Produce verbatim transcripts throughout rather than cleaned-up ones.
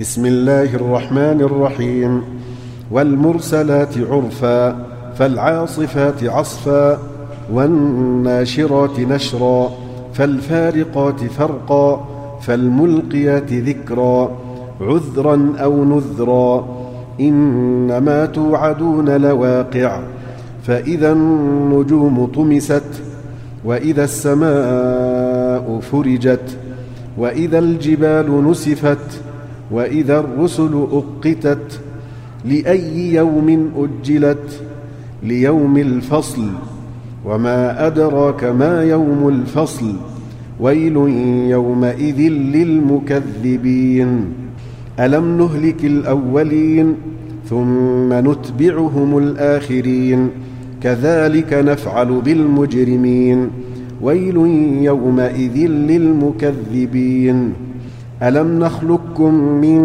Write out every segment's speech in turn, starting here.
بسم الله الرحمن الرحيم. والمرسلات عرفا فالعاصفات عصفا والناشرات نشرا فالفارقات فرقا فالملقيات ذكرا عذرا أو نذرا إنما توعدون لواقع فإذا النجوم طمست وإذا السماء فرجت وإذا الجبال نسفت وإذا الرسل أقتت لأي يوم أجلت ليوم الفصل وما أدراك ما يوم الفصل ويل يومئذ للمكذبين ألم نهلك الأولين ثم نتبعهم الآخرين كذلك نفعل بالمجرمين ويل يومئذ للمكذبين ألم نخلقكم من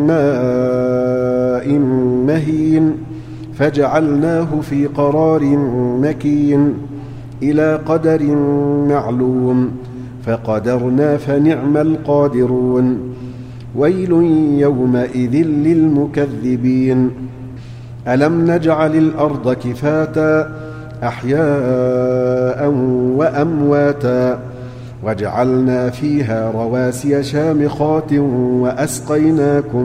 ماء مهين فجعلناه في قرار مكين إلى قدر معلوم فقدرنا فنعم القادرون ويل يومئذ للمكذبين ألم نجعل الأرض كفاتا أحياء وأمواتا وجعلنا فيها رواسي شامخات وأسقيناكم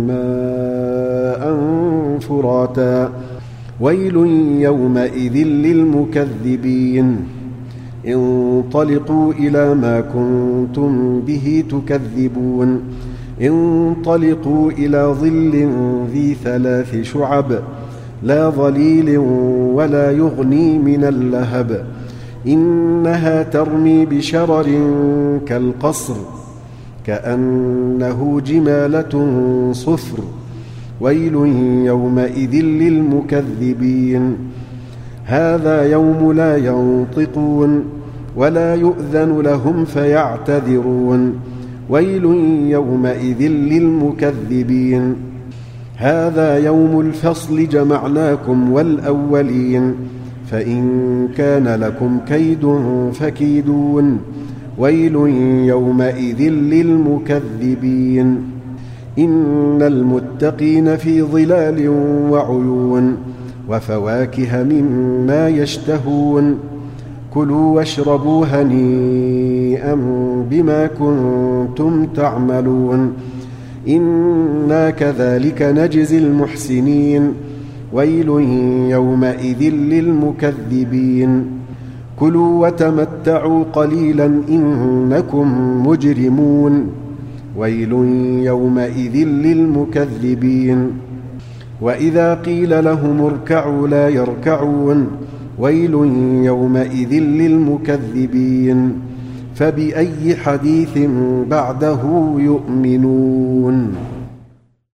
ماء فراتا ويل يومئذ للمكذبين انطلقوا إلى ما كنتم به تكذبون انطلقوا إلى ظل ذي ثلاث شعب لا ظليل ولا يغني من اللهب إنها ترمي بشرر كالقصر كأنه جمالة صفر ويل يومئذ للمكذبين هذا يوم لا ينطقون ولا يؤذن لهم فيعتذرون ويل يومئذ للمكذبين هذا يوم الفصل جمعناكم والأولين فإن كان لكم كيد فكيدون ويل يومئذ للمكذبين إن المتقين في ظلال وعيون وفواكه مما يشتهون كلوا واشربوا هنيئا بما كنتم تعملون إنا كذلك نجزي المحسنين ويل يومئذ للمكذبين كلوا وتمتعوا قليلا إنكم مجرمون ويل يومئذ للمكذبين وإذا قيل لهم اركعوا لا يركعون ويل يومئذ للمكذبين فبأي حديث بعده يؤمنون.